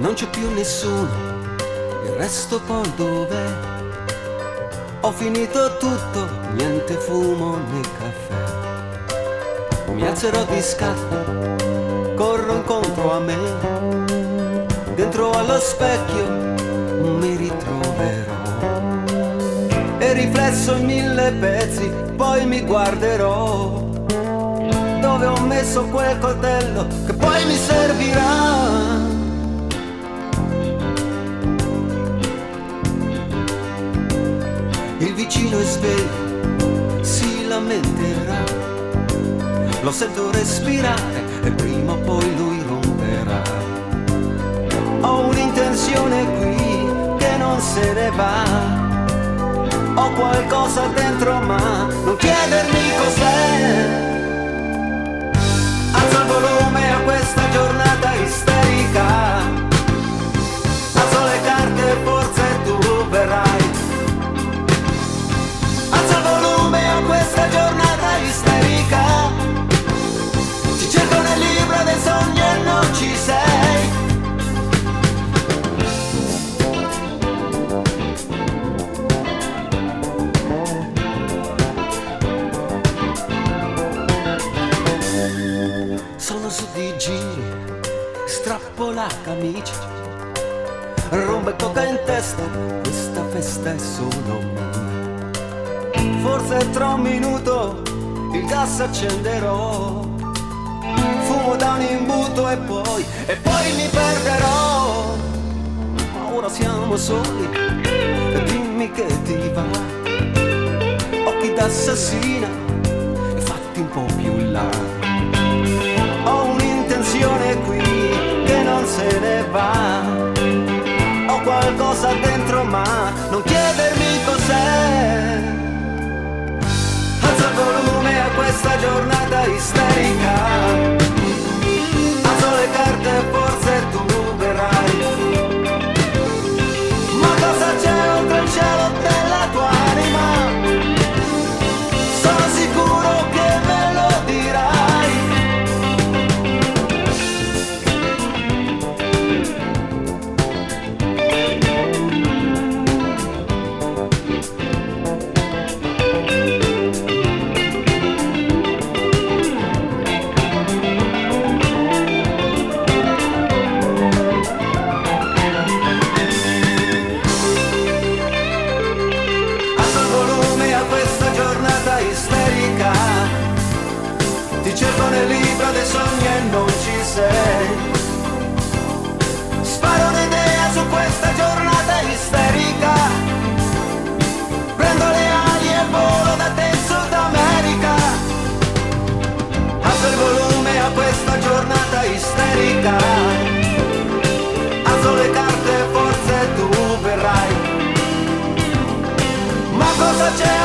Non c'è più nessuno, il resto poi dov'è? Ho finito tutto, niente fumo né caffè. Mi alzerò di scatto, corro incontro a me. Dentro allo specchio mi ritroverò. E riflesso in 1000 pezzi, poi mi guarderò. Dove ho messo quel coltello che poi mi servirà? Il vicino è sveglio, si lamenterà. Lo sento respirare e prima o poi lui romperà. Ho un'intenzione qui che non se ne va. Ho qualcosa dentro ma non chiedermi cos'è. Alzo il volume a questa giornata isterica. Alzo le carte, forse tu verrai. Alzo il volume a questa giornata isterica. Ti cerco nel libro dei sogni e non ci sei. Sono su di giri, strappo la camicia, rombo e coca in testa, questa festa è solo mia. Forse tra un minuto il gas accenderò, fumo da un imbuto e poi mi perderò. Ma ora siamo soli e dimmi che ti va. Occhi d'assassina e fatti un po' più là. Ho un'intenzione qui che non se ne va. Ho qualcosa dentro ma non chiedermi cos'è. Alzo il volume a questa giornata isterica. Alzo le carte, forse tu verrai. Ma cosa c'è oltre il cielo della tua anima? Sono sicuro che me lo dirai. Ti cerco nel libro dei sogni e non ci sei. Sparo un'idea su questa giornata isterica. Prendo le ali e volo da te in Sud America. Alzo il volume a questa giornata isterica. Alzo le carte, forse tu verrai. Ma cosa c'è